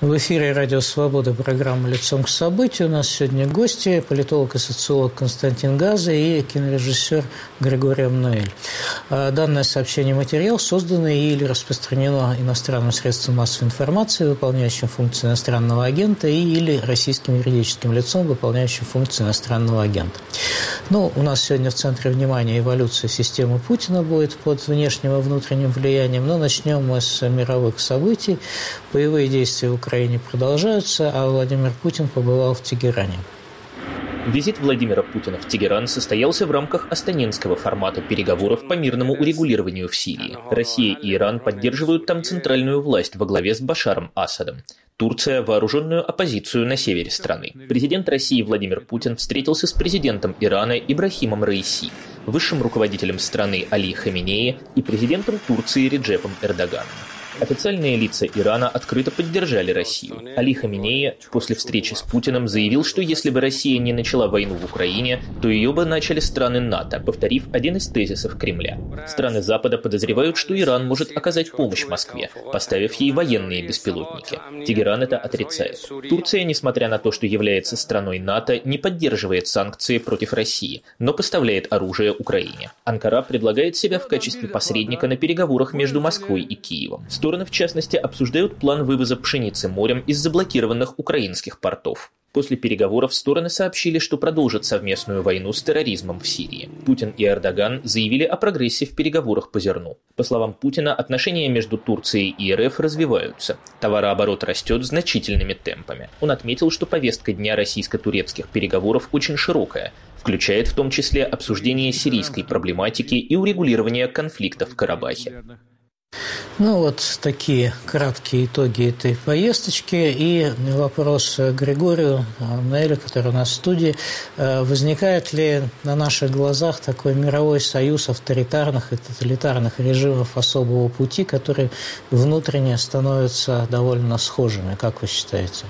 В эфире «Радио Свобода», программа «Лицом к событию». У нас сегодня гости, политолог и социолог Константин Газа и кинорежиссер Григорий Эммануэль. Данное сообщение материал создано или распространено иностранным средством массовой информации, выполняющим функции иностранного агента, или российским юридическим лицом, выполняющим функции иностранного агента. У нас сегодня в центре внимания эволюция системы Путина будет под внешним и внутренним влиянием, но начнем мы с мировых событий. Боевые действия в Украине продолжаются, а Владимир Путин побывал в Тегеране. Визит Владимира Путина в Тегеран состоялся в рамках астанинского формата переговоров по мирному урегулированию в Сирии. Россия и Иран поддерживают там центральную власть во главе с Башаром Асадом. Турция – вооруженную оппозицию на севере страны. Президент России Владимир Путин встретился с президентом Ирана Ибрахимом Раиси, высшим руководителем страны Али Хаминеи и президентом Турции Реджепом Эрдоганом. Официальные лица Ирана открыто поддержали Россию. Али Хаминеи после встречи с Путиным заявил, что если бы Россия не начала войну в Украине, то ее бы начали страны НАТО, повторив один из тезисов Кремля. Страны Запада подозревают, что Иран может оказать помощь Москве, поставив ей военные беспилотники. Тегеран это отрицает. Турция, несмотря на то, что является страной НАТО, не поддерживает санкции против России, но поставляет оружие Украине. Анкара предлагает себя в качестве посредника на переговорах между Москвой и Киевом. Стороны, в частности, обсуждают план вывоза пшеницы морем из заблокированных украинских портов. После переговоров стороны сообщили, что продолжат совместную войну с терроризмом в Сирии. Путин и Эрдоган заявили о прогрессе в переговорах по зерну. По словам Путина, отношения между Турцией и РФ развиваются. Товарооборот растет значительными темпами. Он отметил, что повестка дня российско-турецких переговоров очень широкая, включает в том числе обсуждение сирийской проблематики и урегулирование конфликта в Карабахе. Такие краткие итоги этой поездочки. И вопрос Григорию Эммануэлю, который у нас в студии. Возникает ли на наших глазах такой мировой союз авторитарных и тоталитарных режимов особого пути, которые внутренне становятся довольно схожими? Как вы считаете?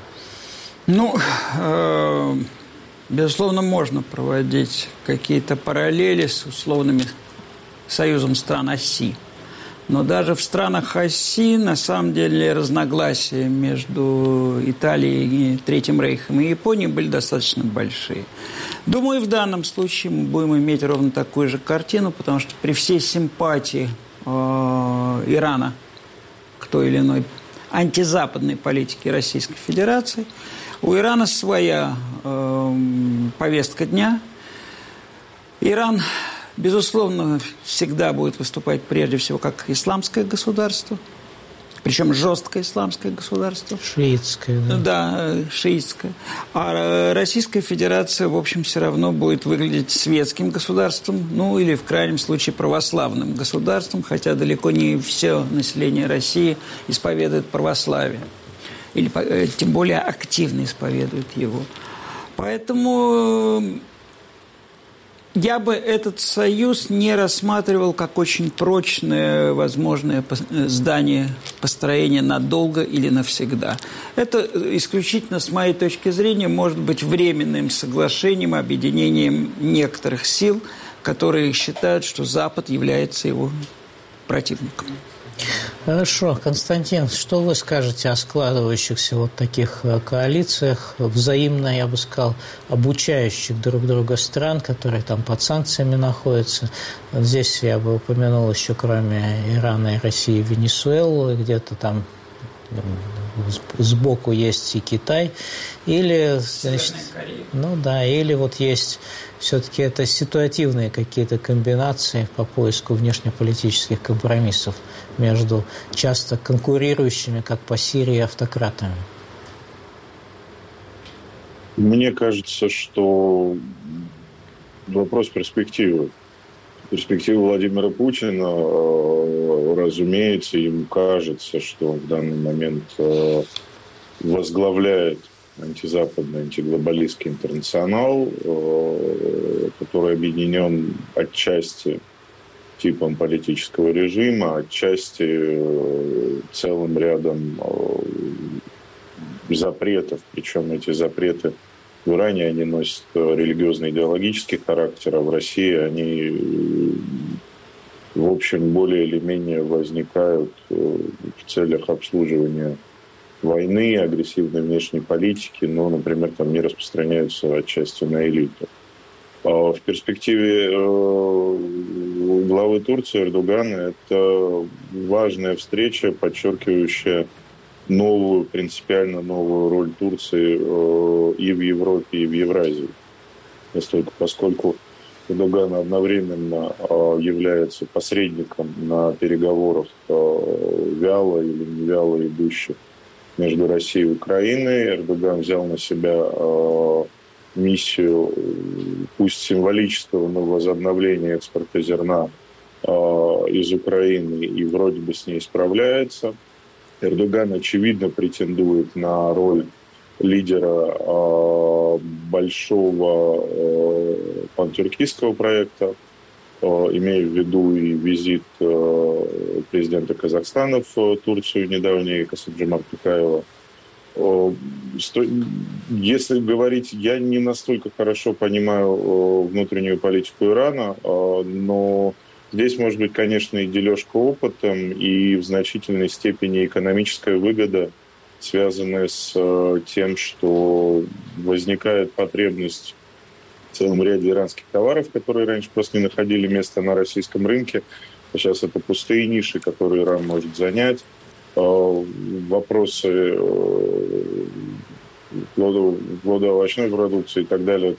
Безусловно, можно проводить какие-то параллели с условными союзом стран оси. Но даже в странах оси, на самом деле, разногласия между Италией и Третьим Рейхом и Японией были достаточно большие. Думаю, в данном случае мы будем иметь ровно такую же картину, потому что при всей симпатии Ирана к той или иной антизападной политике Российской Федерации, у Ирана своя повестка дня. Иран, безусловно, всегда будет выступать прежде всего как исламское государство, причем жесткое исламское государство. Шиитское. Да, шиитское. А Российская Федерация, в общем, все равно будет выглядеть светским государством, или в крайнем случае православным государством, хотя далеко не все население России исповедует православие. Или тем более активно исповедует его. Поэтому я бы этот союз не рассматривал как очень прочное возможное здание построения надолго или навсегда. Это исключительно, с моей точки зрения, может быть временным соглашением, объединением некоторых сил, которые считают, что Запад является его противником. Хорошо. Константин, что вы скажете о складывающихся таких коалициях, взаимно, я бы сказал, обучающих друг друга стран, которые там под санкциями находятся? Здесь я бы упомянул еще, кроме Ирана и России, Венесуэлу, где-то там сбоку есть и Китай, или, или есть все-таки это ситуативные какие-то комбинации по поиску внешнеполитических компромиссов между часто конкурирующими, как по Сирии, автократами. Мне кажется, что вопрос перспективы. Перспектива Владимира Путина, разумеется, ему кажется, что в данный момент возглавляет антизападный, антиглобалистский интернационал, который объединен отчасти типом политического режима, отчасти целым рядом запретов. Причем эти запреты в Иране они носят религиозно-идеологический характер, а в России они, в общем, более или менее возникают в целях обслуживания войны, агрессивной внешней политики, но, например, там не распространяются отчасти на элиту. В перспективе главы Турции Эрдогана это важная встреча, подчеркивающая принципиально новую роль Турции и в Европе, и в Евразии. Поскольку Эрдоган одновременно является посредником на переговорах вяло или не вяло идущих между Россией и Украиной. Эрдоган взял на себя миссию, пусть символического, но возобновления экспорта зерна из Украины и вроде бы с ней справляется. Эрдоган, очевидно, претендует на роль лидера большого пантюркистского проекта, имея в виду и визит президента Казахстана в Турцию недавний, Касым-Жомарта Токаева. Если говорить, я не настолько хорошо понимаю внутреннюю политику Ирана, но здесь может быть, конечно, и дележка опытом, и в значительной степени экономическая выгода, связанная с тем, что возникает потребность в целом ряде иранских товаров, которые раньше просто не находили места на российском рынке. А сейчас это пустые ниши, которые Иран может занять. Вопросы плодоовощной продукции и так далее,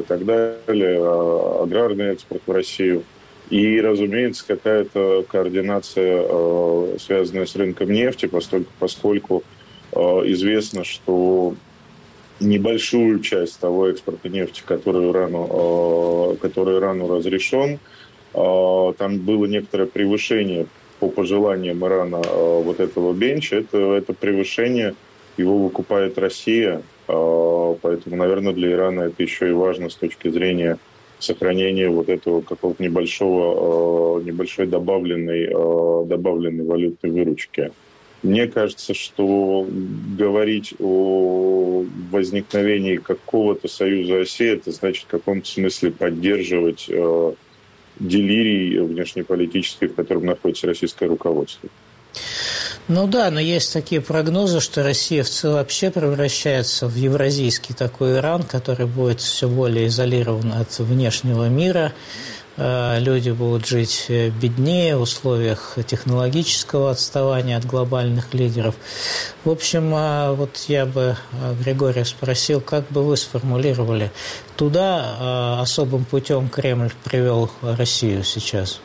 аграрный экспорт в Россию. И, разумеется, какая-то координация, связанная с рынком нефти, поскольку известно, что небольшую часть того экспорта нефти, который Ирану разрешен, там было некоторое превышение по пожеланиям Ирана вот этого бенча. Это превышение его выкупает Россия, поэтому, наверное, для Ирана это еще и важно с точки зрения сохранения вот этого какого-то небольшой добавленной валютной выручки. Мне кажется, что говорить о возникновении какого-то союза оси, это значит в каком-то смысле поддерживать делирий внешнеполитический, в котором находится российское руководство. Ну да, но есть такие прогнозы, что Россия вообще превращается в евразийский такой Иран, который будет все более изолирован от внешнего мира. Люди будут жить беднее в условиях технологического отставания от глобальных лидеров. В общем, вот я бы Григория спросил, как бы вы сформулировали, туда особым путем Кремль привел Россию сейчас?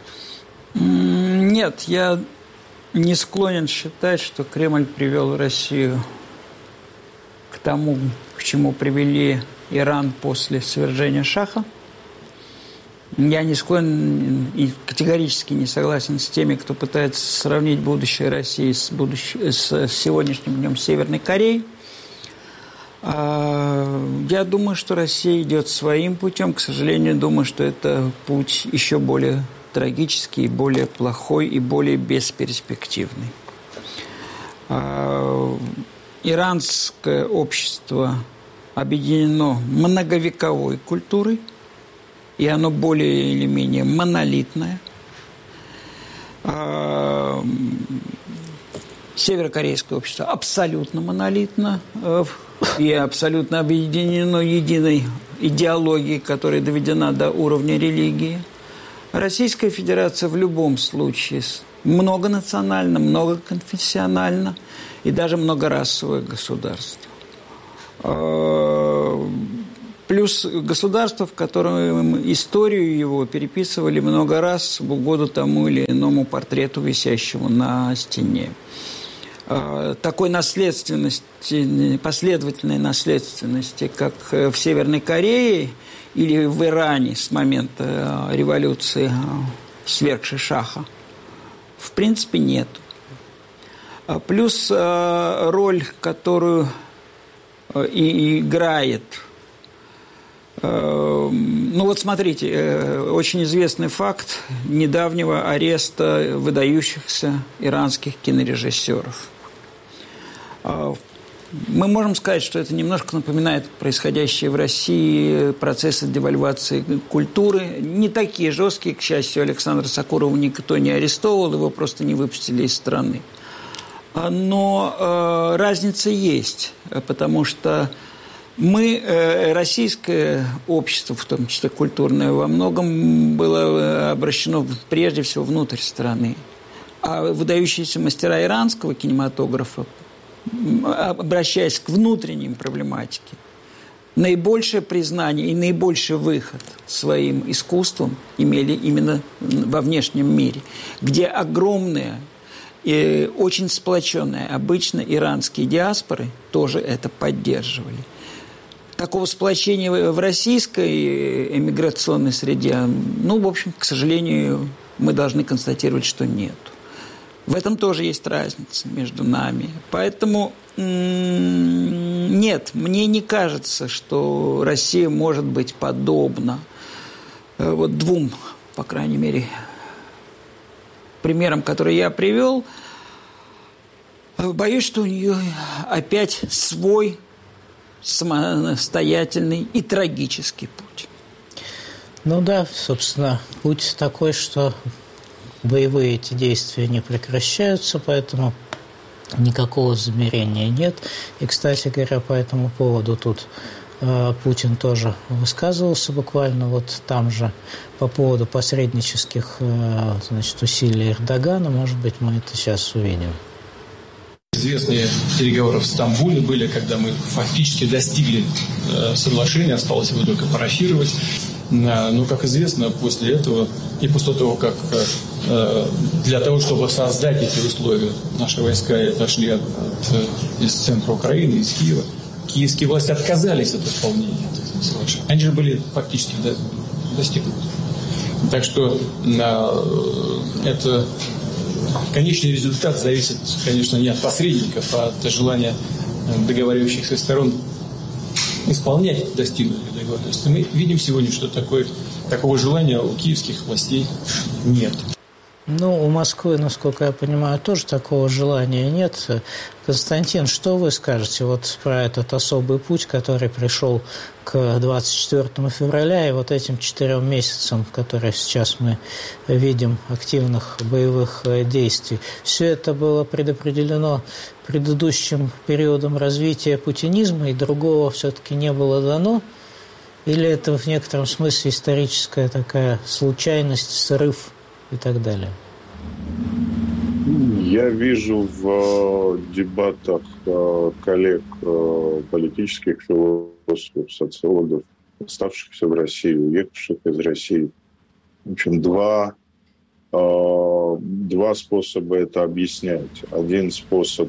Нет, я не склонен считать, что Кремль привел Россию к тому, к чему привели Иран после свержения Шаха. Я не склонен и категорически не согласен с теми, кто пытается сравнить будущее России с сегодняшним днем Северной Кореи. Я думаю, что Россия идет своим путем. К сожалению, думаю, что это путь еще более трагический, более плохой и более бесперспективный. Иранское общество объединено многовековой культурой, и оно более или менее монолитное. Северокорейское общество абсолютно монолитно и абсолютно объединено единой идеологией, которая доведена до уровня религии. Российская Федерация в любом случае многонациональна, многоконфессиональна и даже многорасовое государство. Плюс государство, в котором историю его переписывали много раз в угоду тому или иному портрету, висящему на стене. Такой наследственности, последовательной наследственности, как в Северной Корее или в Иране с момента революции, свергшей Шаха, в принципе, нет. Плюс роль, которую и играет. Ну вот смотрите, очень известный факт недавнего ареста выдающихся иранских кинорежиссеров. Мы можем сказать, что это немножко напоминает происходящие в России процессы девальвации культуры. Не такие жесткие, к счастью, Александра Сокурова никто не арестовывал, его просто не выпустили из страны. Но разница есть, потому что мы, российское общество, в том числе культурное, во многом было обращено прежде всего внутрь страны. А выдающиеся мастера иранского кинематографа, обращаясь к внутренним проблематике, наибольшее признание и наибольший выход своим искусством имели именно во внешнем мире, где огромные и очень сплоченные обычно иранские диаспоры тоже это поддерживали. Такого сплочения в российской эмиграционной среде, в общем, к сожалению, мы должны констатировать, что нет. В этом тоже есть разница между нами. Поэтому нет, мне не кажется, что Россия может быть подобна двум, по крайней мере, примерам, которые я привел. Боюсь, что у нее опять свой самостоятельный и трагический путь. Собственно, путь такой, что боевые эти действия не прекращаются, поэтому никакого замерения нет. И, кстати говоря, по этому поводу тут Путин тоже высказывался буквально там же по поводу посреднических усилий Эрдогана. Может быть, мы это сейчас увидим. Известные переговоры в Стамбуле были, когда мы фактически достигли соглашения, осталось его только парафировать. Но, как известно, после этого и после того, как для того, чтобы создать эти условия, наши войска отошли из центра Украины, из Киева, киевские власти отказались от исполнения этого соглашения. Они же были фактически достигнуты. Так что это конечный результат зависит, конечно, не от посредников, а от желания договаривающихся сторон исполнять достигнутые договоренности. Мы видим сегодня, что такого желания у киевских властей нет. У Москвы, насколько я понимаю, тоже такого желания нет. Константин, что вы скажете про этот особый путь, который пришел к 24 февраля и этим 4 месяцам, которые сейчас мы видим, активных боевых действий? Все это было предопределено предыдущим периодом развития путинизма, и другого все-таки не было дано? Или это в некотором смысле историческая такая случайность, срыв и так далее? Я вижу в дебатах коллег, политических философов, социологов, оставшихся в России, уехавших из России, в общем, два способа это объяснять. Один способ,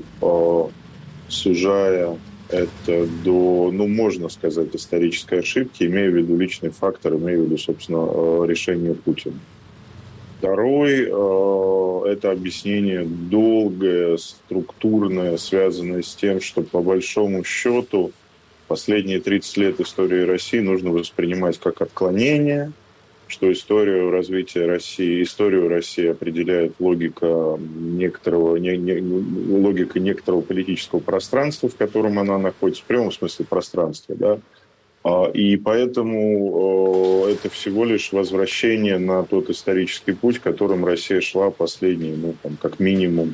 сужая это до, можно сказать, исторической ошибки, имея в виду личный фактор, имея в виду, собственно, решение Путина. Второй – это объяснение долгое, структурное, связанное с тем, что по большому счету последние 30 лет истории России нужно воспринимать как отклонение, что историю развития России, историю России определяет логика некоторого политического пространства, в котором она находится, в прямом смысле пространства, да. И поэтому это всего лишь возвращение на тот исторический путь, которым Россия шла последние, как минимум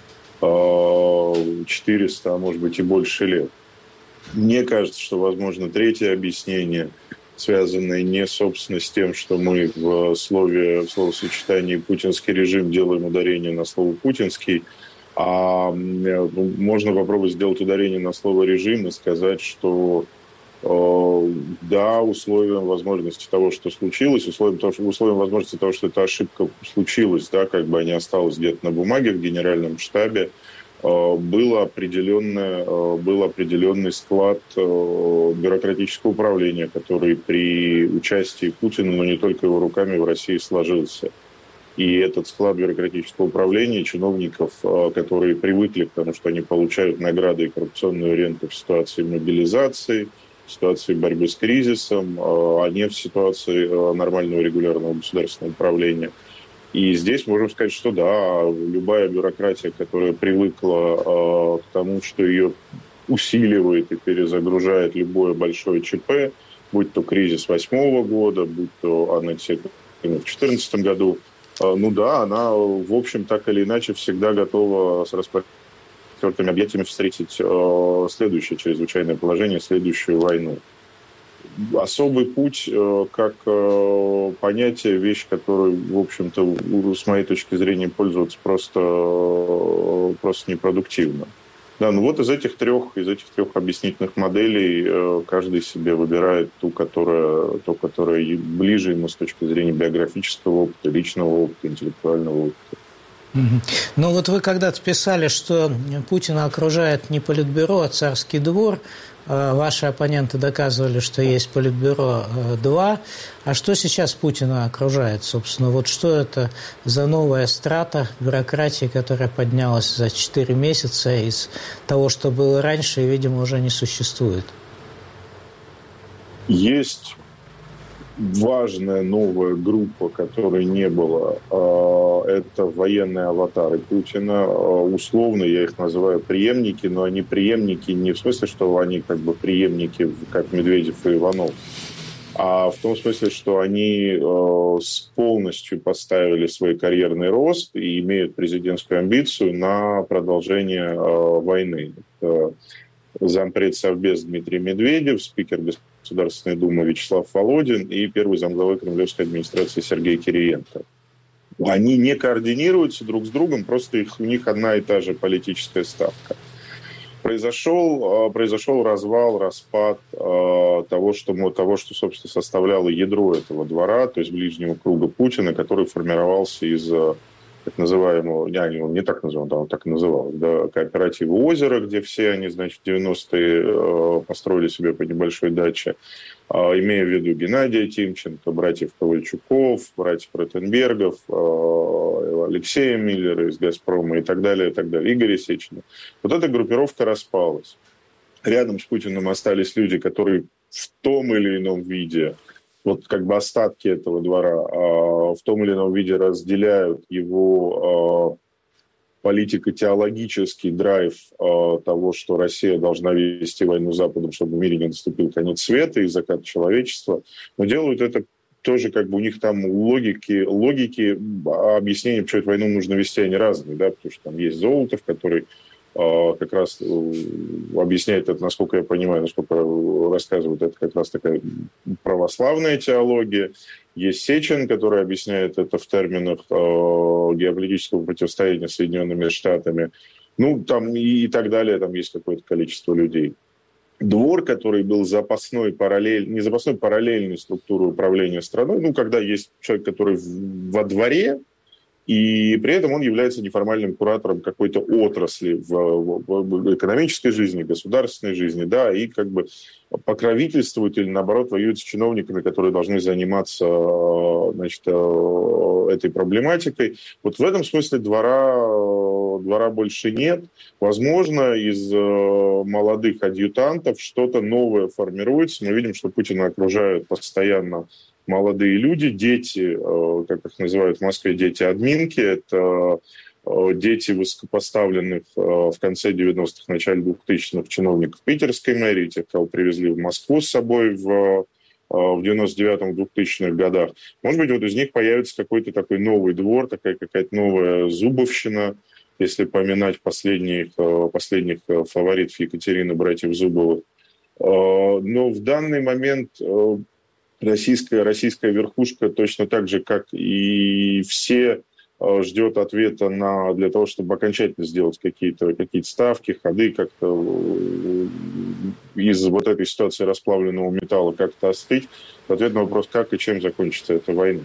400, а может быть и больше лет. Мне кажется, что возможно третье объяснение, связанное не, собственно, с тем, что мы в словосочетании «путинский режим» делаем ударение на слово «путинский», а можно попробовать сделать ударение на слово «режим» и сказать, что условием возможности того, что случилось, условием возможности того, что эта ошибка случилась, не осталась где-то на бумаге в Генеральном штабе, был определенный склад бюрократического управления, который при участии Путина, но не только его руками, в России сложился. И этот склад бюрократического управления, чиновников, которые привыкли к тому, что они получают награды и коррупционную ренту в ситуации мобилизации, в ситуации борьбы с кризисом, а не в ситуации нормального регулярного государственного управления. И здесь можем сказать, что любая бюрократия, которая привыкла к тому, что ее усиливает и перезагружает любое большое ЧП, будь то кризис 2008 года, будь то аннексия в 2014 году, она, в общем, так или иначе всегда готова с распростертыми объятиями встретить следующее чрезвычайное положение, следующую войну. Особый путь как понятие, вещь, которой, в общем-то, с моей точки зрения, пользоваться просто непродуктивно. Да, ну вот из этих трех объяснительных моделей каждый себе выбирает ту, которая ближе ему с точки зрения биографического опыта, личного опыта, интеллектуального опыта. Ну вот вы когда-то писали, что Путина окружает не политбюро, а царский двор. Ваши оппоненты доказывали, что есть политбюро 2. А что сейчас Путина окружает, собственно? Вот что это за новая страта бюрократии, которая поднялась за 4 месяца из того, что было раньше, и, видимо, уже не существует? Есть важная новая группа, которой не было. Это военные аватары Путина. Условно я их называю преемники, но они преемники не в смысле, что они как бы преемники, как Медведев и Иванов, а в том смысле, что они полностью поставили свой карьерный рост и имеют президентскую амбицию на продолжение войны. Это зампред Совбез Дмитрий Медведев, спикер Государственной Думы Вячеслав Володин и первый замглавы кремлевской администрации Сергей Кириенко. Они не координируются друг с другом, просто у них одна и та же политическая ставка. Произошел развал, распад того, что, собственно, составляло ядро этого двора, то есть ближнего круга Путина, который формировался из так называемого, он не так называл, да, он так и называл, да, кооператива «Озеро», где все они, значит, в 90-е построили себе по небольшой даче, имея в виду Геннадия Тимченко, братьев Ковальчуков, братьев Ротенбергов, Алексея Миллера из «Газпрома» и так далее, Игоря Сечина. Вот эта группировка распалась. Рядом с Путиным остались люди, которые в том или ином виде, вот как бы остатки этого двора, в том или ином виде разделяют его политико-теологический драйв того, что Россия должна вести войну с Западом, чтобы в мире не наступил конец света и закат человечества. Но делают это тоже как бы у них там логики объяснения, почему эту войну нужно вести, они разные, да, потому что там есть Золотов, который как раз объясняет это, насколько я понимаю, насколько рассказывает, это как раз такая православная теология. Есть Сечин, который объясняет это в терминах геополитического противостояния с Соединенными Штатами. Ну, там и так далее, там есть какое-то количество людей. Двор, который был параллельной структурой управления страной, ну, когда есть человек, который во дворе, и при этом он является неформальным куратором какой-то отрасли в экономической жизни, государственной жизни, да, и как бы покровительствует или, наоборот, воюет с чиновниками, которые должны заниматься, значит, этой проблематикой. Вот в этом смысле двора больше нет. Возможно, из молодых адъютантов что-то новое формируется. Мы видим, что Путина окружают постоянно молодые люди, дети, как их называют в Москве, дети-админки, это дети высокопоставленных в конце 90-х, начале 2000-х чиновников питерской мэрии, тех, кого привезли в Москву с собой в 99-2000-х годах. Может быть, вот из них появится какой-то такой новый двор, такая какая-то новая Зубовщина, если поминать последних фаворитов Екатерины, братьев Зубовых. Но в данный момент российская верхушка точно так же, как и все, ждет ответа для того, чтобы окончательно сделать какие-то ставки, ходы, как-то из вот этой ситуации расплавленного металла как-то остыть. Ответ на вопрос, как и чем закончится эта война.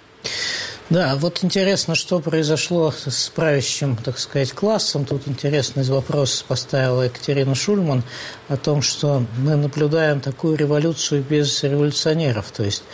Да, вот интересно, что произошло с правящим, так сказать, классом. Тут интересный вопрос поставила Екатерина Шульман о том, что мы наблюдаем такую революцию без революционеров. То есть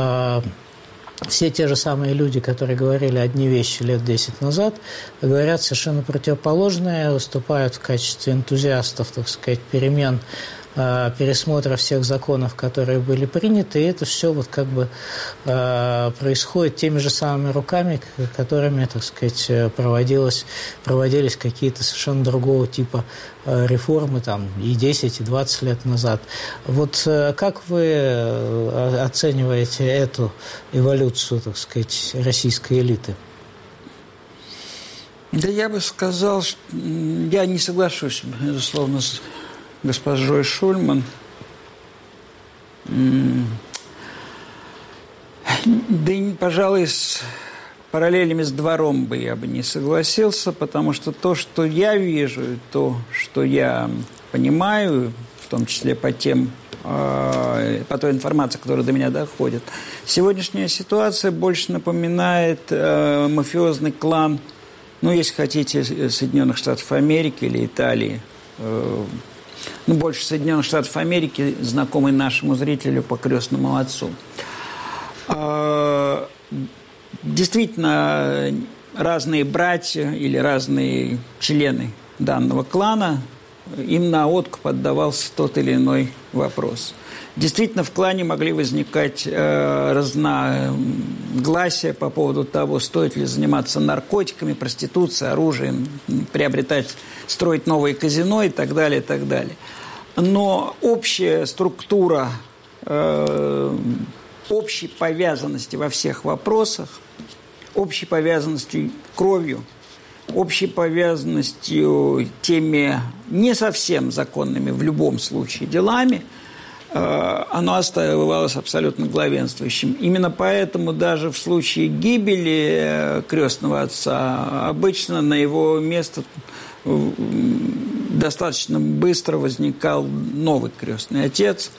все те же самые люди, которые говорили одни вещи лет 10 назад, говорят совершенно противоположное, выступают в качестве энтузиастов, так сказать, перемен, пересмотра всех законов, которые были приняты, и это все вот как бы происходит теми же самыми руками, которыми, так сказать, проводились какие-то совершенно другого типа реформы там и 10, и 20 лет назад. Вот как вы оцениваете эту эволюцию, так сказать, российской элиты? Да я бы сказал, что я не соглашусь, безусловно, с госпожой Шульман. Да и, пожалуй, с параллелями с двором я бы не согласился, потому что то, что я вижу, то, что я понимаю, в том числе по той информации, которая до меня доходит, сегодняшняя ситуация больше напоминает мафиозный клан, ну, если хотите, Соединенных Штатов Америки или Италии. Больше Соединенных Штатов Америки, знакомый нашему зрителю по «Крестному отцу». Действительно, разные братья или разные члены данного клана, им на откуп отдавался тот или иной вопрос. Действительно, в клане могли возникать разногласия по поводу того, стоит ли заниматься наркотиками, проституцией, оружием, строить новые казино и так далее, и так далее. Но общая структура, общей повязанности во всех вопросах, общей повязанностью кровью, общей повязанностью теми не совсем законными в любом случае делами, оно оставалось абсолютно главенствующим. Именно поэтому даже в случае гибели крестного отца обычно на его место достаточно быстро возникал новый крестный отец,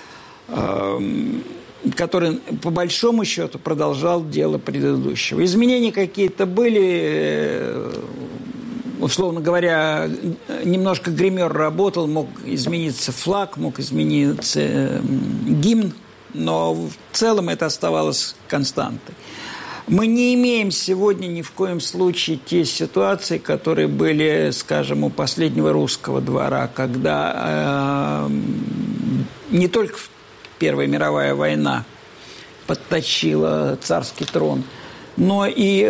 который, по большому счету, продолжал дело предыдущего. Изменения какие-то были, условно говоря, немножко гример работал, мог измениться флаг, мог измениться гимн, но в целом это оставалось константой. Мы не имеем сегодня ни в коем случае те ситуации, которые были, скажем, у последнего русского двора, когда не только Первая мировая война подточила царский трон, но и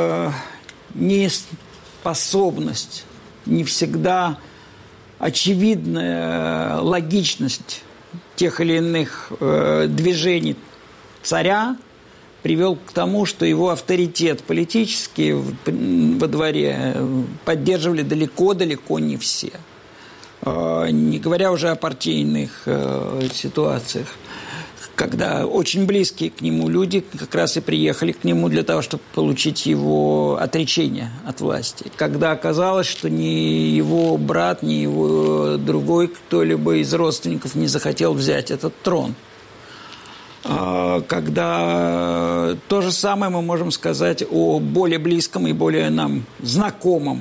неспособность, не всегда очевидная логичность тех или иных движений царя привел к тому, что его авторитет политический во дворе поддерживали далеко-далеко не все. Не говоря уже о партийных ситуациях, когда очень близкие к нему люди как раз и приехали к нему для того, чтобы получить его отречение от власти. Когда оказалось, что ни его брат, ни его другой кто-либо из родственников не захотел взять этот трон. Когда то же самое мы можем сказать о более близком и более нам знакомом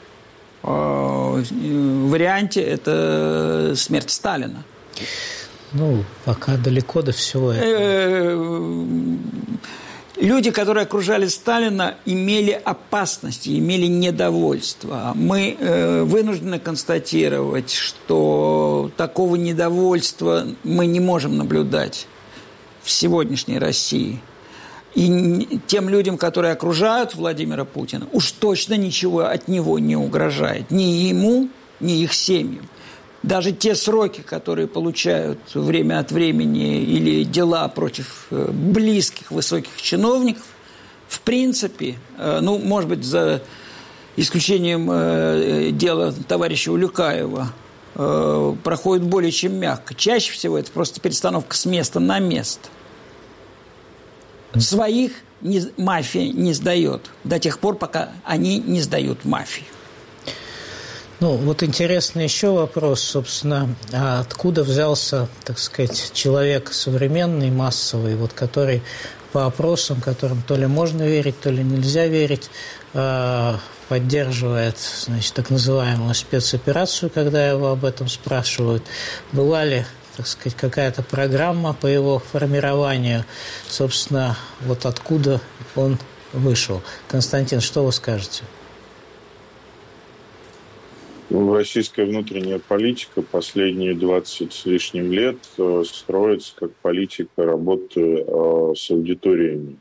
варианте, это смерть Сталина. Ну, пока далеко до всего этого. Люди, которые окружали Сталина, имели опасности, имели недовольство. Мы вынуждены констатировать, что такого недовольства мы не можем наблюдать в сегодняшней России. И тем людям, которые окружают Владимира Путина, уж точно ничего от него не угрожает. Ни ему, ни их семьям. Даже те сроки, которые получают время от времени, или дела против близких высоких чиновников, в принципе, ну, может быть, за исключением дела товарища Улюкаева, проходят более чем мягко. Чаще всего это просто перестановка с места на место. Своих мафия не сдает до тех пор, пока они не сдают мафию. Ну, вот интересный еще вопрос, собственно, а откуда взялся, так сказать, человек современный, массовый, вот, который по опросам, которым то ли можно верить, то ли нельзя верить, поддерживает, значит, так называемую спецоперацию, когда его об этом спрашивают. Была ли, так сказать, какая-то программа по его формированию, собственно, вот откуда он вышел? Константин, что вы скажете? Российская внутренняя политика последние 20 с лишним лет строится как политика работы с аудиториями.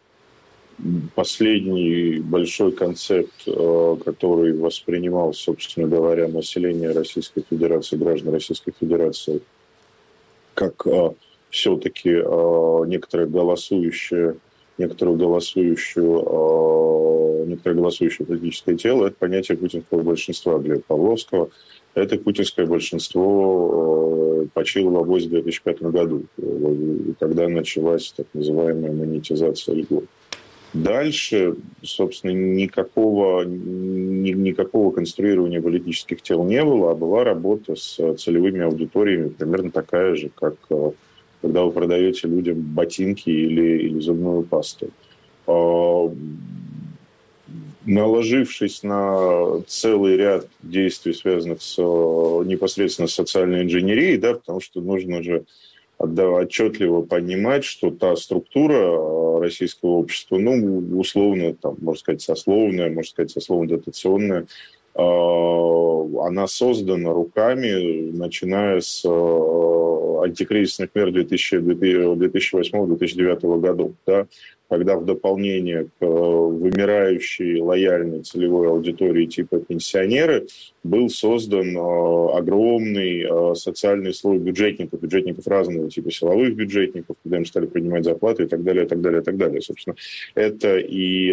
Последний большой концепт, который воспринимал, собственно говоря, население Российской Федерации, граждан Российской Федерации, как все-таки некоторую голосующую некоторое голосующее политическое тело, это понятие путинского большинства Глеба Павловского. Это путинское большинство почило в обозе в 2005 году, когда началась так называемая монетизация льгот. Дальше, собственно, никакого конструирования политических тел не было, а была работа с целевыми аудиториями, примерно такая же, как когда вы продаете людям ботинки или зубную пасту. Наложившись на целый ряд действий, связанных непосредственно с социальной инженерией, да, потому что нужно же отчетливо понимать, что та структура российского общества, условно, там, можно сказать, сословно-дотационная, она создана руками, начиная с антикризисных мер 2008-2009 годов, да, когда в дополнение к вымирающей лояльной целевой аудитории типа пенсионеры был создан огромный социальный слой бюджетников разного типа, силовых бюджетников, когда им стали принимать зарплаты и так далее, и так далее, и так далее. Собственно, это и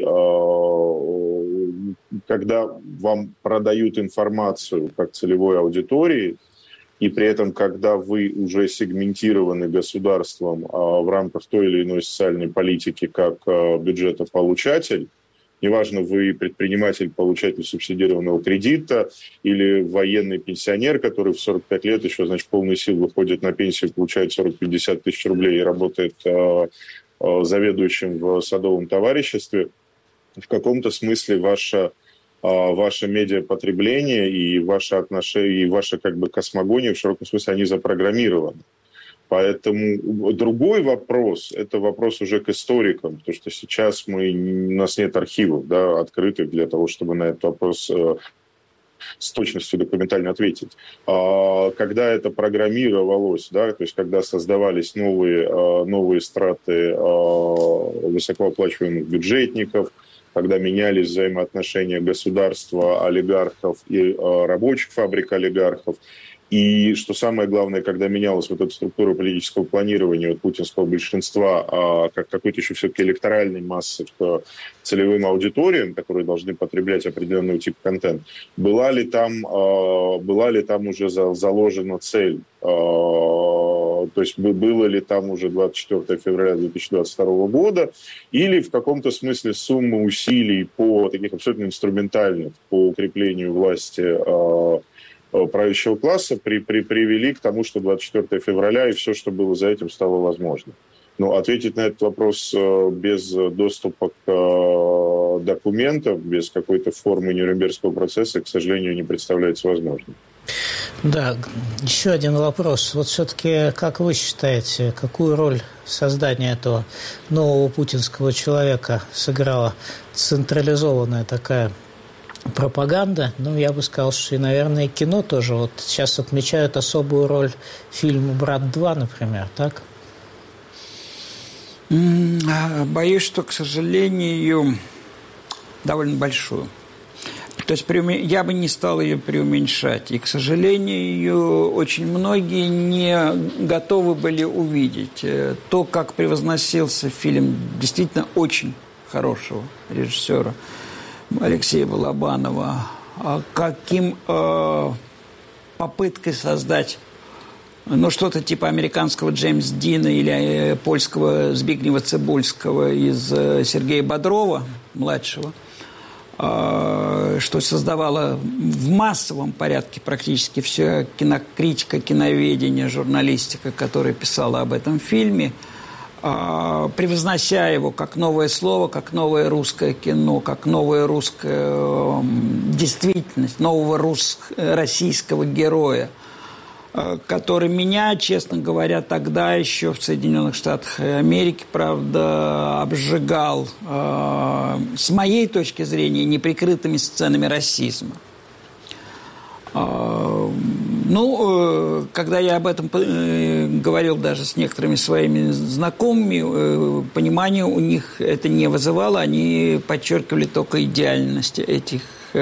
когда вам продают информацию как целевой аудитории, и при этом, когда вы уже сегментированы государством в рамках той или иной социальной политики как бюджетополучатель, неважно, вы предприниматель, получатель субсидированного кредита или военный пенсионер, который в 45 лет еще, значит, в полной силе выходит на пенсию, получает 40-50 тысяч рублей и работает заведующим в садовом товариществе, в каком-то смысле ваше медиапотребление и ваше отношение, и ваша как бы космогония в широком смысле, они запрограммированы. Поэтому другой вопрос, это вопрос уже к историкам, потому что сейчас у нас нет архивов, да, открытых для того, чтобы на этот вопрос с точностью документально ответить. Когда это программировалось, да, то есть когда создавались новые страты высокооплачиваемых бюджетников, когда менялись взаимоотношения государства, олигархов и рабочих фабрик олигархов. И, что самое главное, когда менялась вот эта структура политического планирования от путинского большинства как какой-то еще все-таки электоральной массы к целевым аудиториям, которые должны потреблять определенный тип контента, была ли там уже заложена цель? То есть было ли там уже 24 февраля 2022 года, или в каком-то смысле сумма усилий по таких абсолютно инструментальных по укреплению власти правящего класса привели к тому, что 24 февраля и все, что было за этим, стало возможным. Но ответить на этот вопрос без доступа к документам, без какой-то формы Нюрнбергского процесса, к сожалению, не представляется возможным. Да, еще один вопрос. Вот все-таки, как вы считаете, какую роль создания этого нового путинского человека сыграла централизованная такая пропаганда? Ну, я бы сказал, что и, наверное, и кино тоже. Вот сейчас отмечают особую роль фильма «Брат 2», например, так? Боюсь, что, к сожалению, довольно большую. То есть я бы не стал ее преуменьшать. И, к сожалению, ее очень многие не готовы были увидеть. То, как превозносился фильм действительно очень хорошего режиссера Алексея Балабанова, каким попыткой создать что-то типа американского Джеймс Дина или польского Збигнева Цибульского из Сергея Бодрова, младшего, что создавало в массовом порядке практически вся кинокритика, киноведение, журналистика, которая писала об этом фильме, превознося его как новое слово, как новое русское кино, как новая русская действительность, нового российского героя, который меня, честно говоря, тогда еще в Соединенных Штатах Америки, правда, обжигал, с моей точки зрения, неприкрытыми сценами расизма. Когда я об этом говорил даже с некоторыми своими знакомыми, понимания у них это не вызывало, они подчеркивали только идеальность этих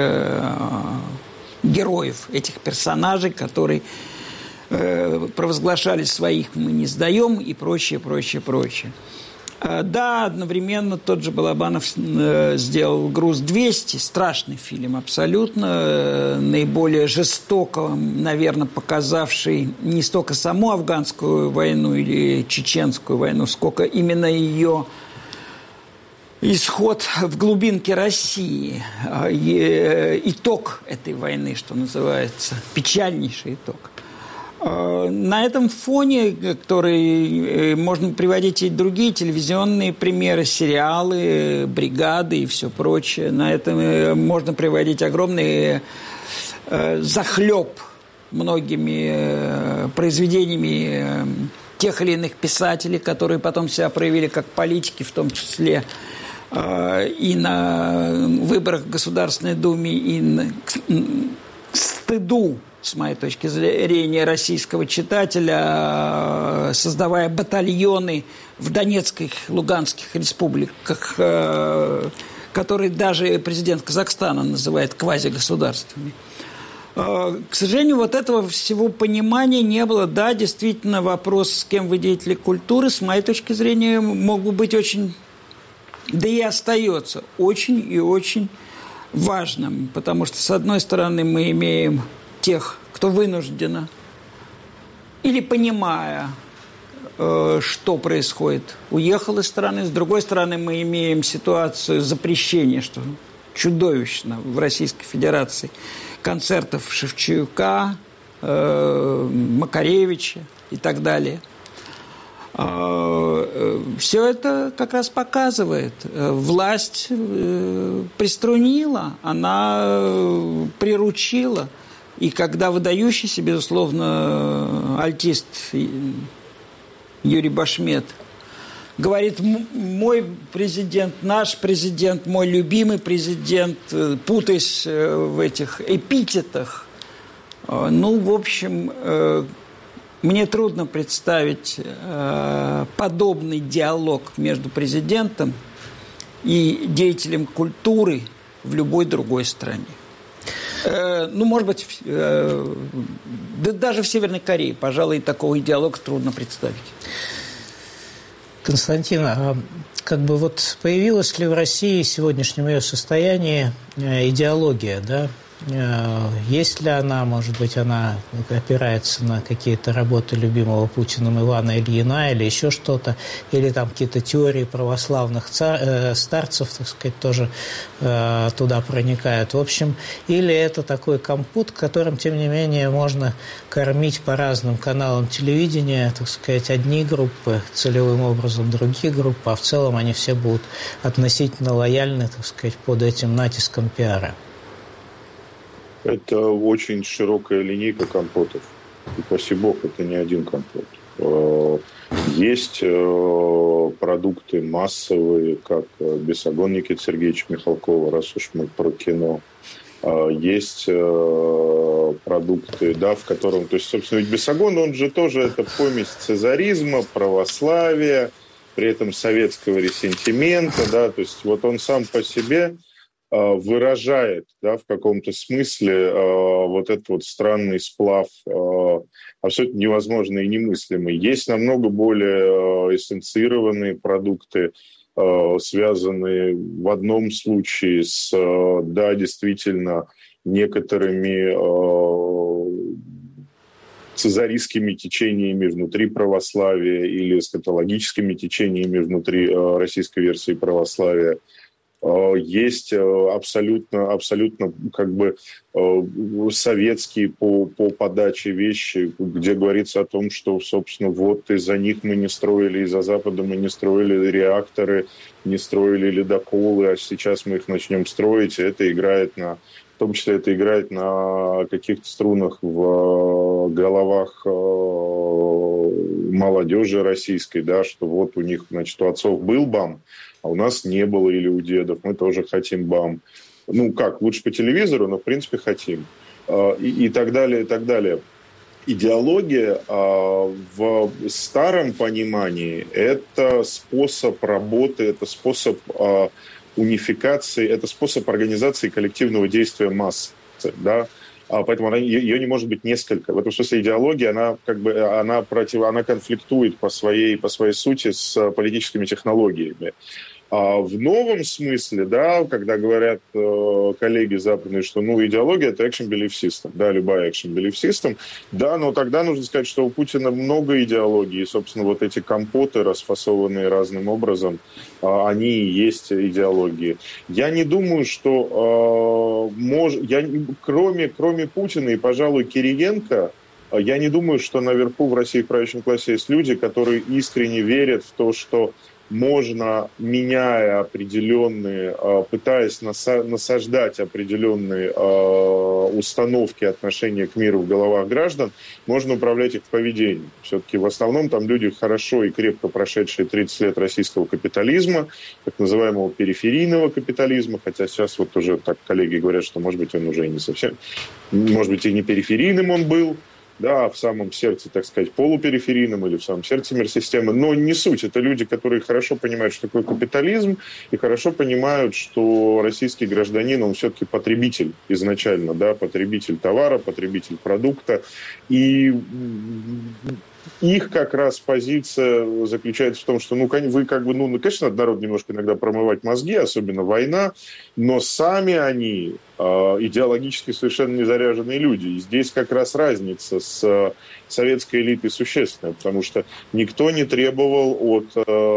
героев, этих персонажей, которые провозглашали своих «мы не сдаем» и прочее, прочее, прочее. Да, одновременно тот же Балабанов сделал «Груз-200», страшный фильм абсолютно, наиболее жестоко, наверное, показавший не столько саму афганскую войну или чеченскую войну, сколько именно ее исход в глубинке России, итог этой войны, что называется, печальнейший итог. На этом фоне, который можно приводить и другие телевизионные примеры, сериалы, бригады и все прочее, на этом можно приводить огромный захлеб многими произведениями тех или иных писателей, которые потом себя проявили как политики, в том числе и на выборах в Государственной Думе, и к стыду, с моей точки зрения, российского читателя, создавая батальоны в Донецких, Луганских республиках, которые даже президент Казахстана называет квазигосударствами. К сожалению, вот этого всего понимания не было. Да, действительно, вопрос, с кем вы деятели культуры, с моей точки зрения, мог бы быть очень, да и остается очень и очень важным, потому что, с одной стороны, мы имеем тех, кто вынужденно или понимая, что происходит, уехал из страны. С другой стороны, мы имеем ситуацию запрещения, что чудовищно в Российской Федерации, концертов Шевчука, Макаревича и так далее. Все это как раз показывает. Власть приструнила, она приручила. И когда выдающийся, безусловно, альтист Юрий Башмет говорит: мой президент, наш президент, мой любимый президент, путаясь в этих эпитетах, ну, в общем, мне трудно представить подобный диалог между президентом и деятелем культуры в любой другой стране. Ну, может быть, да даже в Северной Корее, пожалуй, такого диалога трудно представить. Константин, а как бы вот появилась ли в России в сегодняшнем ее состоянии идеология, да? Есть ли она, может быть, она опирается на какие-то работы любимого Путиным Ивана Ильина или еще что-то, или там какие-то теории православных старцев, так сказать, тоже туда проникают. В общем, или это такой компот, которым, тем не менее, можно кормить по разным каналам телевидения, так сказать, одни группы целевым образом, другие группы, а в целом они все будут относительно лояльны, так сказать, под этим натиском пиара. Это очень широкая линейка компотов. И, упаси бог, это не один компот. Есть продукты массовые, как «Бесогон» Никиты Сергеевича Михалкова, раз уж мы про кино. Есть продукты, да, в котором... То есть, собственно, ведь «Бесогон», он же тоже это помесь цезаризма, православия, при этом советского ресентимента, да, то есть вот он сам по себе... выражает, да, в каком-то смысле вот этот вот странный сплав, абсолютно невозможный и немыслимый. Есть намного более эссенцированные продукты, связанные в одном случае с, да, действительно, некоторыми цезаристскими течениями внутри православия или эсхатологическими течениями внутри российской версии православия. Есть абсолютно как бы советские по подаче вещи, где говорится о том, что, собственно, вот из-за них мы не строили, из-за Запада мы не строили реакторы, не строили ледоколы, а сейчас мы их начнем строить, и это играет в том числе это играет на каких-то струнах в головах молодежи российской, да, что вот у них, значит, у отцов был БАМ, а у нас не было, или у дедов, мы тоже хотим БАМ. Ну как, лучше по телевизору, но в принципе хотим. И так далее, и так далее. Идеология в старом понимании – это способ работы, это способ унификации, это способ организации коллективного действия массы. Да? Поэтому ее не может быть несколько. В этом смысле идеология, она конфликтует по своей сути с политическими технологиями. В новом смысле, да, когда говорят коллеги западные, что идеология – это action belief system, да, любая action belief system, да, но тогда нужно сказать, что у Путина много идеологий, и, собственно, вот эти компоты, расфасованные разным образом, они и есть идеологии. Я не думаю, что кроме Путина и, пожалуй, Кириенко, я не думаю, что наверху в России в правящем классе есть люди, которые искренне верят в то, что можно, меняя определенные, пытаясь насаждать определенные установки отношения к миру в головах граждан, можно управлять их поведением. Все-таки в основном там люди хорошо и крепко прошедшие 30 лет российского капитализма, так называемого периферийного капитализма, хотя сейчас вот уже так коллеги говорят, что, может быть, он уже и не совсем, может быть, и не периферийным он был, да, в самом сердце, так сказать, полупериферийном или в самом сердце мир-системы. Но не суть. Это люди, которые хорошо понимают, что такое капитализм, и хорошо понимают, что российский гражданин, он все-таки потребитель изначально, да, потребитель товара, потребитель продукта. И их как раз позиция заключается в том, что, конечно, надо народу немножко иногда промывать мозги, особенно война, но сами они идеологически совершенно не заряженные люди. И здесь как раз разница с советской элитой существенная, потому что никто не требовал от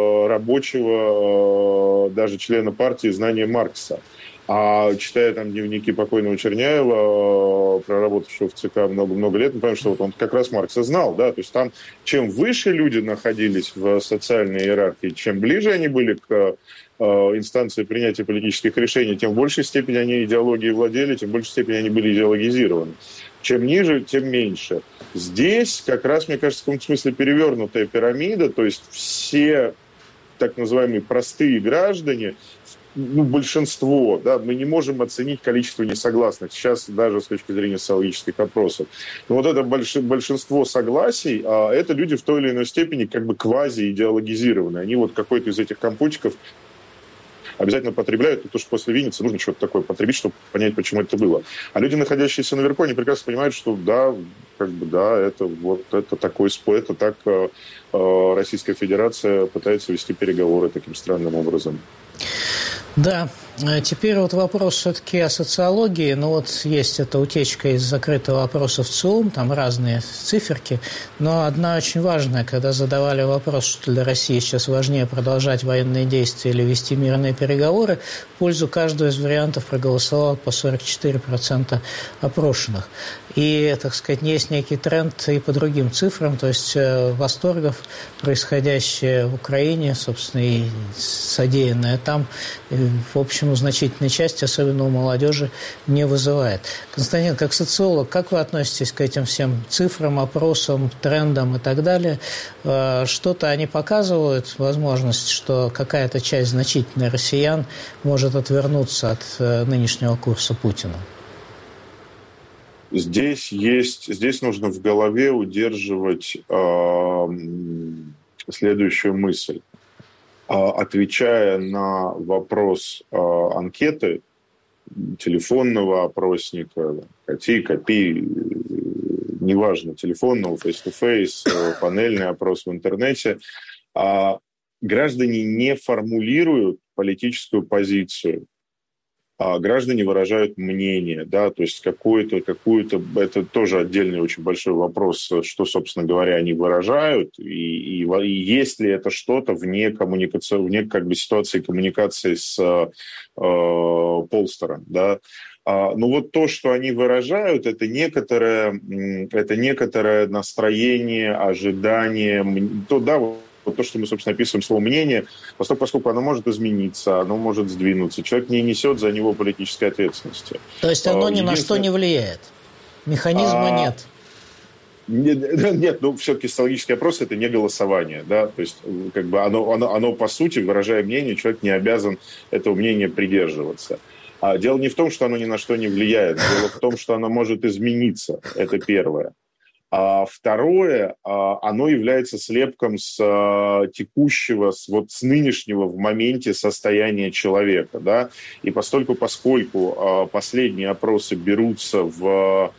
рабочего, даже члена партии, знания Маркса. А читая там дневники покойного Черняева, проработавшего в ЦК много-много лет, мы понимаем, что вот он как раз Маркса знал, да, то есть там чем выше люди находились в социальной иерархии, чем ближе они были к инстанции принятия политических решений, тем в большей степени они идеологией владели, тем в большей степени они были идеологизированы. Чем ниже, тем меньше. Здесь как раз, мне кажется, в каком-то смысле перевернутая пирамида, то есть все так называемые простые граждане, большинство, да, мы не можем оценить количество несогласных сейчас даже с точки зрения социологических опросов. Но вот это большинство согласий, это люди в той или иной степени как бы квази-идеологизированы. Они вот какой-то из этих компотиков обязательно потребляют, потому что после Винницы нужно что-то такое потребить, чтобы понять, почему это было. А люди, находящиеся наверху, они прекрасно понимают, что это такой спой, это так Российская Федерация пытается вести переговоры таким странным образом. Да, теперь вот вопрос все-таки о социологии. Вот есть эта утечка из закрытого опроса в ЦИОМ, там разные циферки, но одна очень важная, когда задавали вопрос, что для России сейчас важнее продолжать военные действия или вести мирные переговоры, в пользу каждого из вариантов проголосовало по 44% опрошенных. И, так сказать, есть некий тренд и по другим цифрам, то есть восторгов, происходящее в Украине, собственно, и содеянное там, в общем, у значительной части, особенно у молодежи, не вызывает. Константин, как социолог, как вы относитесь к этим всем цифрам, опросам, трендам и так далее? Что-то они показывают, возможность, что какая-то часть значительной россиян может отвернуться от нынешнего курса Путина? Здесь нужно в голове удерживать следующую мысль. Отвечая на вопрос анкеты телефонного опросника, копи, неважно, телефонного, face-to-face, панельный опрос в интернете, граждане не формулируют политическую позицию. Граждане выражают мнение, да, то есть какую-то, это тоже отдельный очень большой вопрос, что, собственно говоря, они выражают, и есть ли это что-то вне ситуации коммуникации с полстером, да. Но вот то, что они выражают, это некоторое настроение, ожидание, то, что мы, собственно, описываем слово «мнение», поскольку оно может измениться, оно может сдвинуться. Человек не несет за него политической ответственности. То есть оно ни на что не влияет? Механизма нет? Нет, все-таки социологический опрос – это не голосование. Да? То есть оно, по сути, выражая мнение, человек не обязан этого мнения придерживаться. Дело не в том, что оно ни на что не влияет. Дело в том, что оно может измениться. Это первое. А второе, оно является слепком с текущего, с нынешнего в моменте состояния человека. Да? И поскольку последние опросы берутся в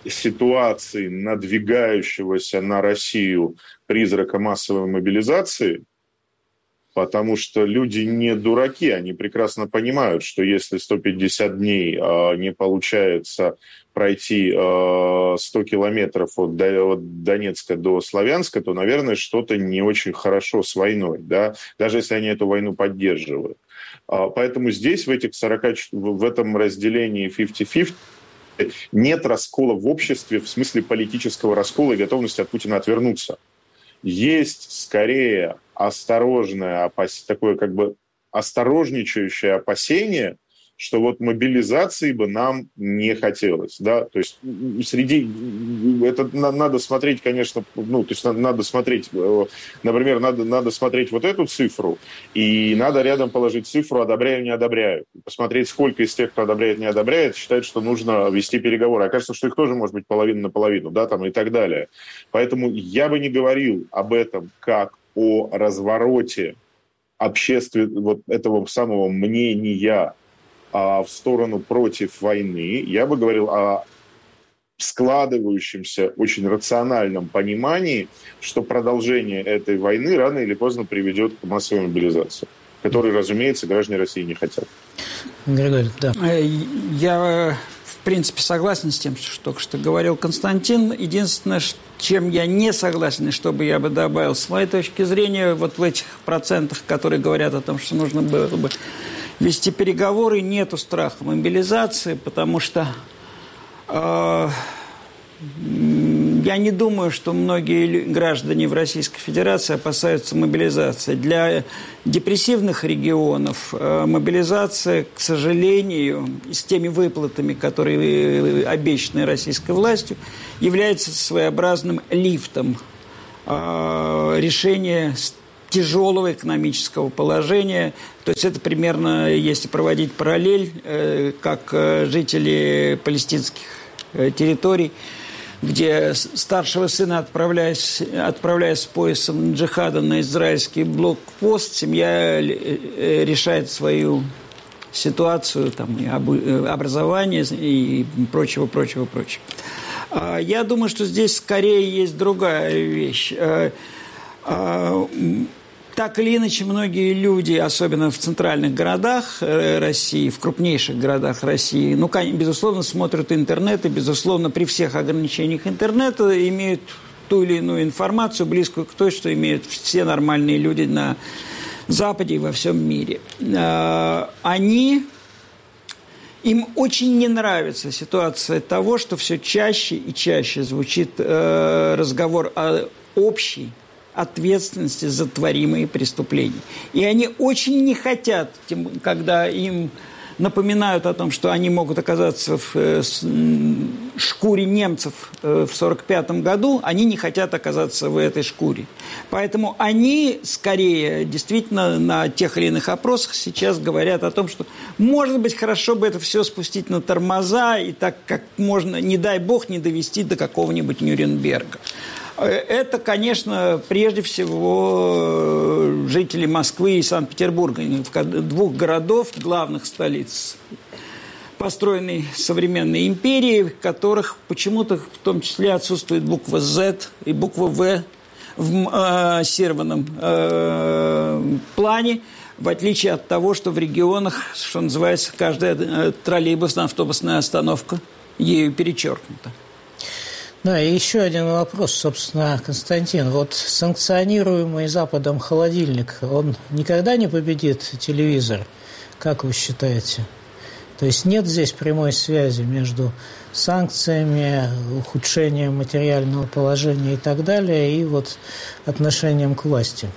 ситуации надвигающегося на Россию призрака массовой мобилизации, потому что люди не дураки, они прекрасно понимают, что если 150 дней не получается пройти 100 километров от Донецка до Славянска, то, наверное, что-то не очень хорошо с войной, да? Даже если они эту войну поддерживают. Поэтому здесь, в этом разделении 50-50, нет раскола в обществе в смысле политического раскола и готовности от Путина отвернуться. Есть скорее такое как бы осторожничающее опасение, что вот мобилизации бы нам не хотелось, да, то есть это надо смотреть, конечно, то есть надо смотреть, например, надо смотреть вот эту цифру, и надо рядом положить цифру «одобряю, не одобряю», посмотреть, сколько из тех, кто одобряет, не одобряет, считает, что нужно вести переговоры. Окажется, что их тоже может быть половина на половину, да, там и так далее. Поэтому я бы не говорил об этом как о развороте вот этого самого мнения в сторону против войны. Я бы говорил о складывающемся очень рациональном понимании, что продолжение этой войны рано или поздно приведет к массовой мобилизации, которой, разумеется, граждане России не хотят. Григорий, да. Я, в принципе, согласен с тем, что только что говорил Константин. Единственное, чем я не согласен, и что бы я бы добавил, с моей точки зрения, вот в этих процентах, которые говорят о том, что нужно было бы вести переговоры, нету страха мобилизации, потому что я не думаю, что многие граждане в Российской Федерации опасаются мобилизации. Для депрессивных регионов мобилизация, к сожалению, с теми выплатами, которые обещаны российской властью, является своеобразным лифтом решения тяжелого экономического положения. То есть это примерно, если проводить параллель, как жители палестинских территорий, где старшего сына, отправляясь с поясом джихада на израильский блокпост, семья решает свою ситуацию, там, и образование и прочего. Я думаю, что здесь скорее есть другая вещь. Так или иначе, многие люди, особенно в центральных городах России, в крупнейших городах России, безусловно, смотрят интернет и, безусловно, при всех ограничениях интернета имеют ту или иную информацию, близкую к той, что имеют все нормальные люди на Западе и во всем мире. Им очень не нравится ситуация того, что все чаще и чаще звучит разговор о общей ответственности за творимые преступления. И они очень не хотят, когда им напоминают о том, что они могут оказаться в шкуре немцев в 1945 году, они не хотят оказаться в этой шкуре. Поэтому они скорее действительно на тех или иных опросах сейчас говорят о том, что, может быть, хорошо бы это все спустить на тормоза и так как можно, не дай бог, не довести до какого-нибудь Нюрнберга. Это, конечно, прежде всего жители Москвы и Санкт-Петербурга, двух городов, главных столиц построенной современной империи, в которых почему-то в том числе отсутствует буква «З» и буква «В» в серванном плане, в отличие от того, что в регионах, что называется, каждая троллейбусная, автобусная остановка ею перечеркнута. Да, и еще один вопрос, собственно, Константин. Вот санкционируемый Западом холодильник, он никогда не победит телевизор? Как вы считаете? То есть нет здесь прямой связи между санкциями, ухудшением материального положения и так далее, и вот отношением к власти?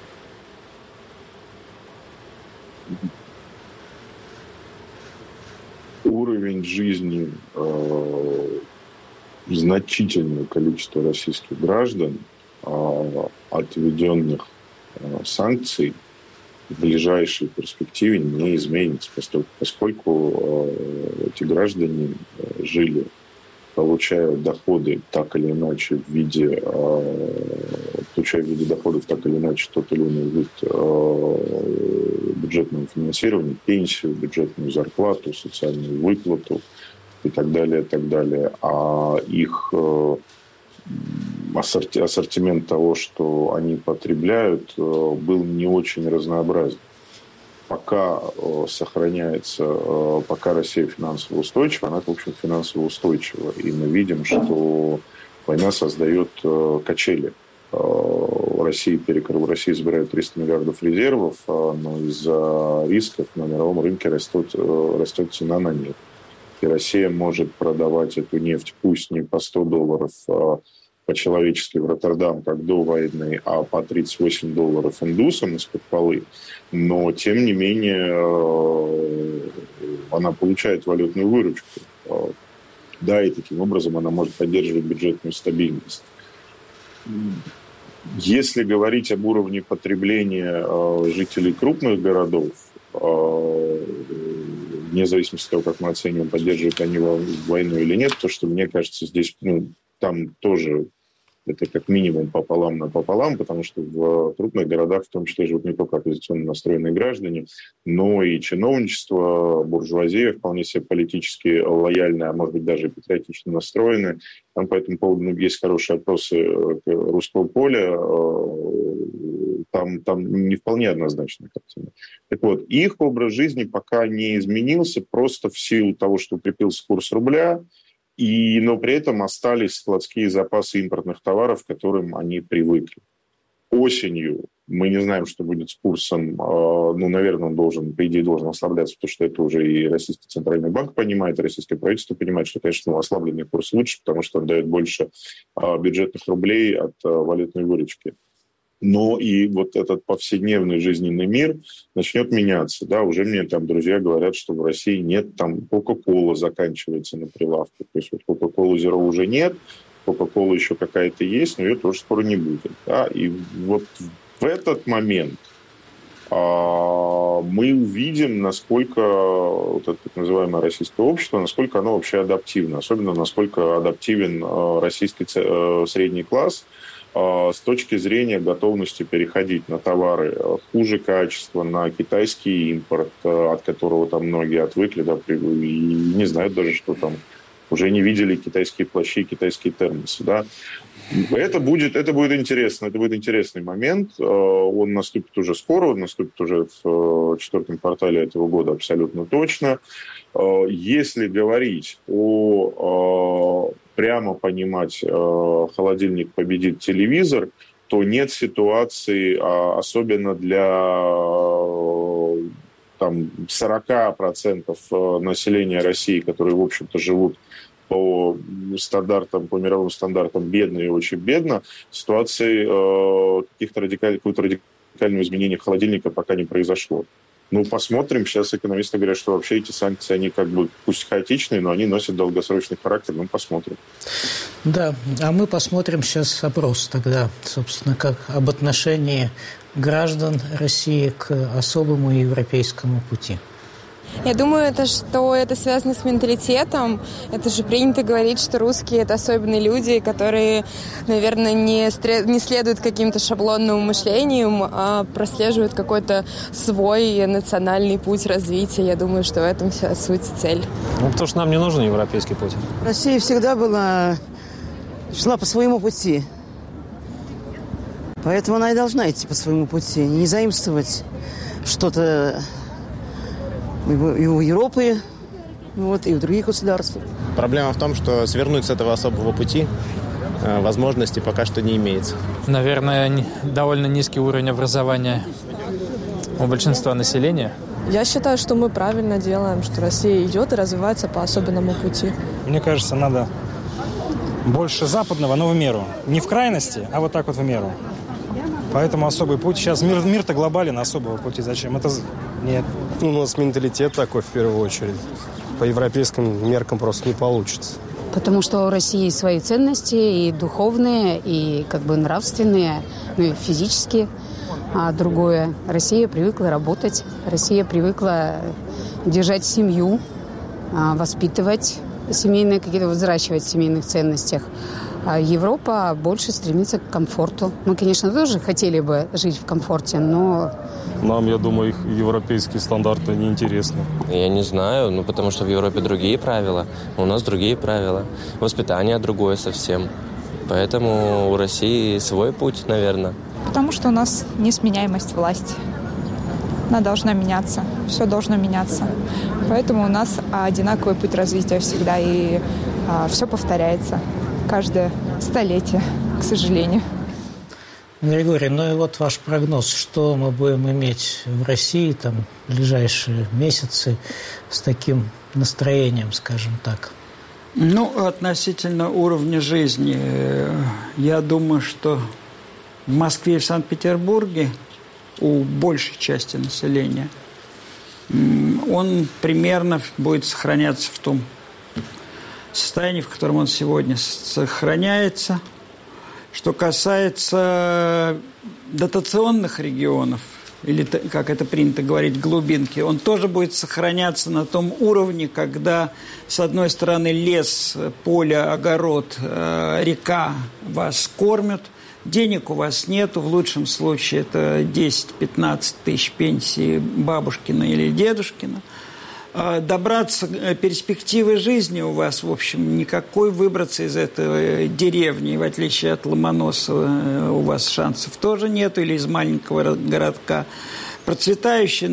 Уровень жизни значительное количество российских граждан от введенных санкций в ближайшей перспективе не изменится, поскольку эти граждане жили, получая доходы так или иначе в виде доходов так или иначе тот или иной вид бюджетного финансирования, пенсию, бюджетную зарплату, социальную выплату, и так далее, а их ассортимент того, что они потребляют, был не очень разнообразен. Пока сохраняется, пока Россия финансово устойчива, она, в общем, финансово устойчива. И мы видим, что война создает качели. Россия забирает 300 миллиардов резервов, но из-за рисков на мировом рынке растет цена на нефть. И Россия может продавать эту нефть пусть не по $100 по-человечески в Роттердам, как до войны, а по $38 индусам из-под полы. Но, тем не менее, она получает валютную выручку. Да, и таким образом она может поддерживать бюджетную стабильность. Если говорить об уровне потребления жителей крупных городов, вне зависимости от того, как мы оцениваем, поддерживают они войну или нет, то, что мне кажется, здесь там тоже это как минимум пополам на пополам, потому что в крупных городах в том числе живут не только оппозиционно настроенные граждане, но и чиновничество, буржуазия вполне себе политически лояльная, а может быть даже патриотично настроенная. Там по этому поводу есть хорошие опросы русского поля, там не вполне однозначная картина. Так вот, их образ жизни пока не изменился просто в силу того, что укрепился курс рубля, но при этом остались складские запасы импортных товаров, к которым они привыкли. Осенью мы не знаем, что будет с курсом. Наверное, он по идее, должен ослабляться, потому что это уже и Российский Центральный банк понимает, и российское правительство понимает, что, конечно, ослабленный курс лучше, потому что он дает больше бюджетных рублей от валютной выручки. Но и вот этот повседневный жизненный мир начнет меняться. Да, уже мне там друзья говорят, что в России нет, там Кока-кола заканчивается на прилавке. То есть вот Кока-колы Zero уже нет, Кока-кола еще какая-то есть, но ее тоже скоро не будет. Да? И вот в этот момент мы увидим, насколько вот это так называемое российское общество, насколько оно вообще адаптивно, особенно насколько адаптивен российский средний класс, с точки зрения готовности переходить на товары хуже качества, на китайский импорт, от которого там многие отвыкли, да, и не знают даже, что там уже не видели китайские плащи, китайские термосы. Да. Это будет интересно, это будет интересный момент. Он наступит уже скоро, он наступит уже в четвертом квартале этого года абсолютно точно. Если говорить прямо понимать, холодильник победит телевизор, то нет ситуации, особенно для 40% населения России, которые, в общем-то, живут по мировым стандартам бедно и очень бедно, ситуации какого-то радикального изменения холодильника пока не произошло. Посмотрим. Сейчас экономисты говорят, что вообще эти санкции, они пусть хаотичные, но они носят долгосрочный характер. Посмотрим. Да, а мы посмотрим сейчас опрос тогда, собственно, как об отношении граждан России к особому европейскому пути. Я думаю, что это связано с менталитетом. Это же принято говорить, что русские – это особенные люди, которые, наверное, не следуют каким-то шаблонным мышлениям, а прослеживают какой-то свой национальный путь развития. Я думаю, что в этом вся суть и цель. Потому что нам не нужен европейский путь. Россия всегда шла по своему пути. Поэтому она и должна идти по своему пути. Не заимствовать что-то и у Европы, и у других государств. Проблема в том, что свернуть с этого особого пути возможности пока что не имеется. Наверное, довольно низкий уровень образования у большинства населения. Я считаю, что мы правильно делаем, что Россия идет и развивается по особенному пути. Мне кажется, надо больше западного, но в меру. Не в крайности, а вот так вот в меру. Поэтому особый путь. Сейчас мир-то глобален, особого пути зачем? Это нет. У нас менталитет такой в первую очередь. По европейским меркам просто не получится. Потому что у России свои ценности, и духовные, и нравственные, и физические. А другое. Россия привыкла работать, Россия привыкла держать семью, воспитывать семейные, взращивать в семейных ценностях. А Европа больше стремится к комфорту. Мы, конечно, тоже хотели бы жить в комфорте, но... Нам, я думаю, их европейские стандарты неинтересны. Я не знаю, потому что в Европе другие правила, у нас другие правила. Воспитание другое совсем. Поэтому у России свой путь, наверное. Потому что у нас несменяемость власти. Она должна меняться, все должно меняться. Поэтому у нас одинаковый путь развития всегда, и все повторяется каждое столетие, к сожалению. Григорий, ну и вот ваш прогноз, что мы будем иметь в России там, в ближайшие месяцы с таким настроением, скажем так? Ну, относительно уровня жизни, я думаю, что в Москве и в Санкт-Петербурге у большей части населения он примерно будет сохраняться в том состоянии, в котором он сегодня сохраняется. Что касается дотационных регионов, или, как это принято говорить, глубинки, он тоже будет сохраняться на том уровне, когда, с одной стороны, лес, поле, огород, река вас кормят, денег у вас нету, в лучшем случае это 10-15 тысяч пенсии бабушкина или дедушкина. Добраться перспективы жизни у вас, в общем, никакой выбраться из этой деревни, в отличие от Ломоносова, у вас шансов тоже нету, или из маленького городка. Процветающая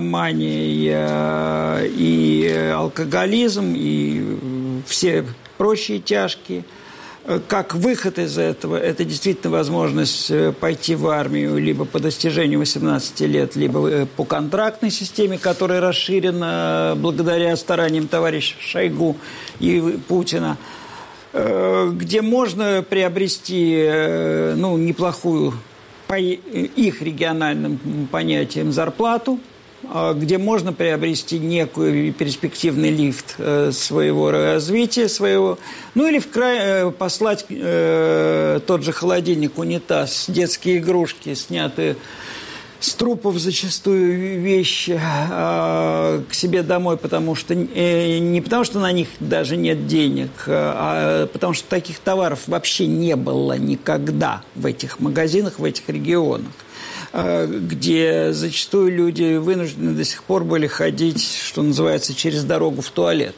наркомания и алкоголизм, и все прочие тяжкие. Как выход из этого, это действительно возможность пойти в армию либо по достижению 18 лет, либо по контрактной системе, которая расширена благодаря стараниям товарища Шойгу и Путина, где можно приобрести неплохую по их региональным понятиям зарплату, где можно приобрести некий перспективный лифт своего развития, своего, или послать тот же холодильник, унитаз, детские игрушки, снятые с трупов зачастую вещи, к себе домой, не потому что на них даже нет денег, а потому что таких товаров вообще не было никогда в этих магазинах, в этих регионах, где зачастую люди вынуждены до сих пор были ходить, что называется, через дорогу в туалет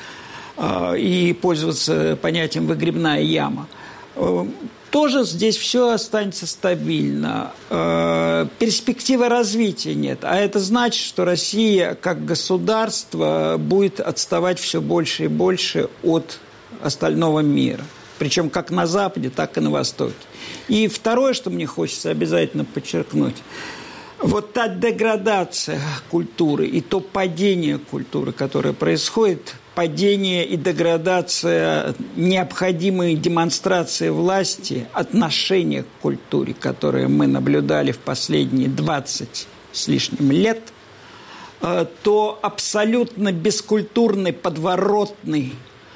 и пользоваться понятием «выгребная яма». Тоже здесь все останется стабильно. Перспективы развития нет. А это значит, что Россия как государство будет отставать все больше и больше от остального мира. Причем как на Западе, так и на Востоке. И второе, что мне хочется обязательно подчеркнуть, вот та деградация культуры и то падение культуры, которое происходит, падение и деградация необходимой демонстрации власти, отношения к культуре, которые мы наблюдали в последние 20 с лишним лет, то абсолютно бескультурный, подворотный,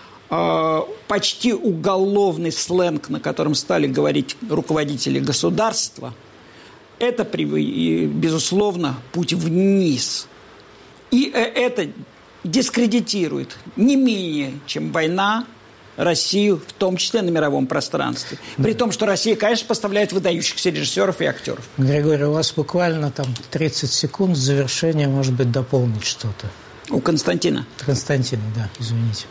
почти уголовный сленг, на котором стали говорить руководители государства, это, безусловно, путь вниз. И это дискредитирует не менее, чем война, Россию, в том числе на мировом пространстве. При том, что Россия, конечно, поставляет выдающихся режиссеров и актеров. Григорий, у вас буквально 30 секунд с завершения, может быть, дополнить что-то. У Константина. Константина, да, извините.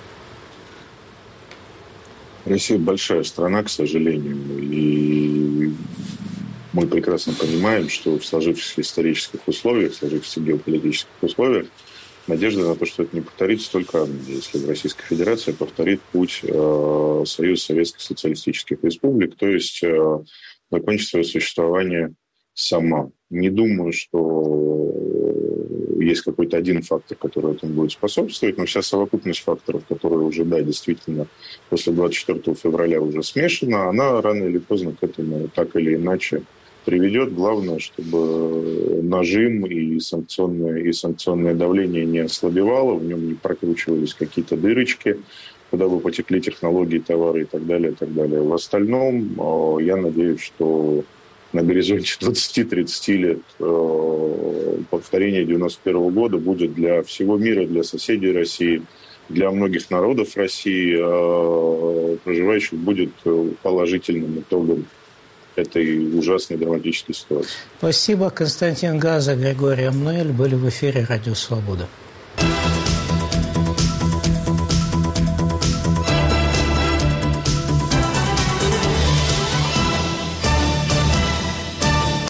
Россия большая страна, к сожалению, и мы прекрасно понимаем, что в сложившихся исторических условиях, в сложившихся геополитических условиях надежда на то, что это не повторится, только одна. Если Российская Федерация повторит путь Союза Советских Социалистических Республик, то есть закончит свое существование сама. Не думаю, что есть какой-то один фактор, который этому будет способствовать, но вся совокупность факторов, которые уже, да, действительно, после 24 февраля уже смешана, она рано или поздно к этому так или иначе приведет. Главное, чтобы нажим и санкционное давление не ослабевало, в нем не прокручивались какие-то дырочки, куда бы потекли технологии, товары и так далее, и так далее. В остальном, я надеюсь, что на горизонте 20-30 лет повторение 91 года будет для всего мира, для соседей России для многих народов России, проживающих, будет положительным итогом этой ужасной драматической ситуации. Спасибо. Константин Газа, Григорий Амнуэль были в эфире «Радио Свобода».